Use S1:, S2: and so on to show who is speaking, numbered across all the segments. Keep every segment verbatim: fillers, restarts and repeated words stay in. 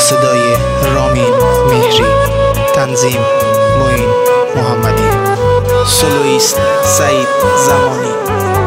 S1: صدای رامین مهری، تنظیم معین محمدی، سولویست سعید زمانی.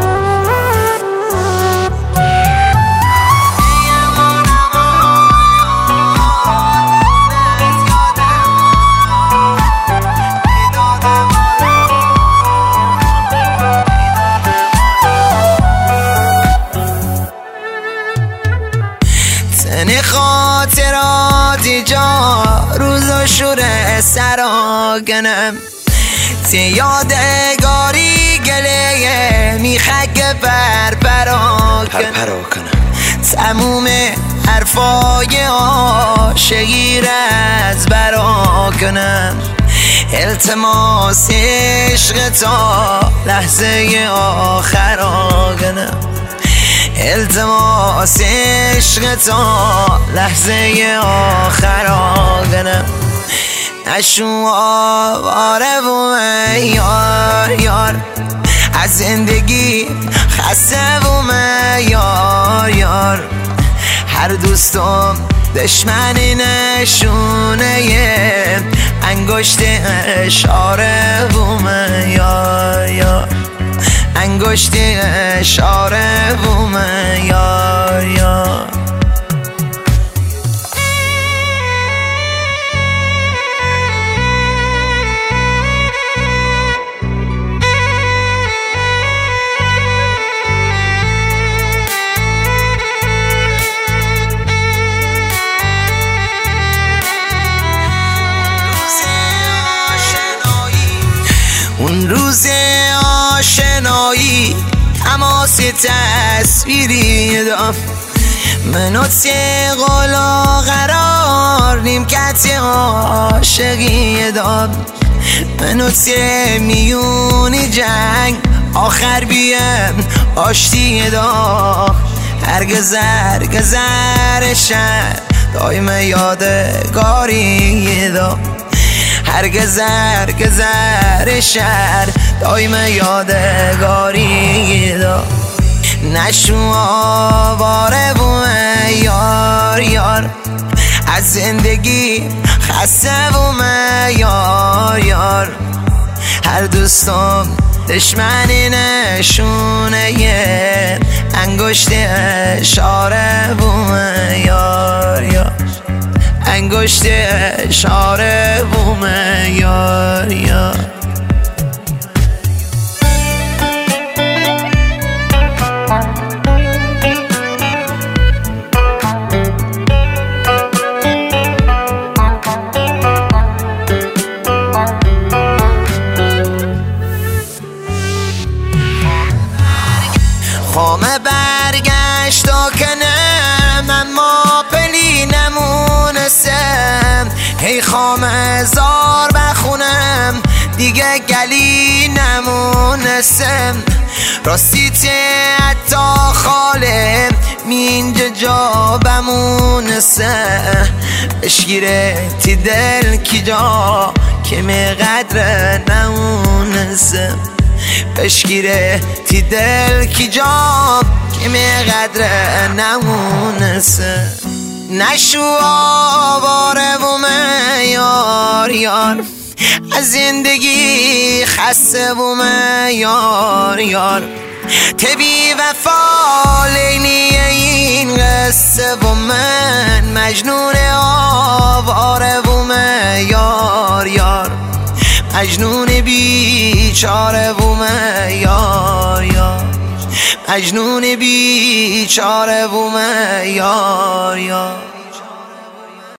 S2: تن خاطراتی جا روز و شور سراکنم، تی یادگاری گله میخک پر پراکنم. تموم حرفای عاشقی از برا کنم، التماس عشق تا لحظه آخر کنم، التماس عشق تا لحظه آخر کنم. نشو آواره و یار یار، از زندگی خسته و یار یار. هر دوستم دشمنی نشونه انگشت اشاره و یار یار، انگشت اشاره و یار یار. اون روز آشنایی تماس تصویری دام، منو تی قلا قرار نیمکت عاشقی دام. منو تی میونی جنگ آخر بیم آشتی دام. هرگز هرگز هرشن دایم یادگاری دام، هرگز هرگز هر شهر دایم یادگاری دا. نشو آواره و یار یار، از زندگی خسته و یار یار. هر دوستم دشمنی نشونه انگشت اشاره و یار یار، انگشت اشاره و یار یار. خامه برگشت کنم اما پلی نمونستم، هی خامه زار بخونم دیگه گلی نمونستم. راستی تی حتی خاله مینجا جا بمونستم، بشگیره تی دل کی جا که مقدر نمونستم، بشگیره تی دل کی جا که مقدر نمونستم. نشو آواره و یار یار، از زندگی خسته و یار یار. تبی وفا لینی این قصه و من مجنون آواره و یار یار، مجنون بیچاره و یار یار، مجنون بیچاره و یار یار.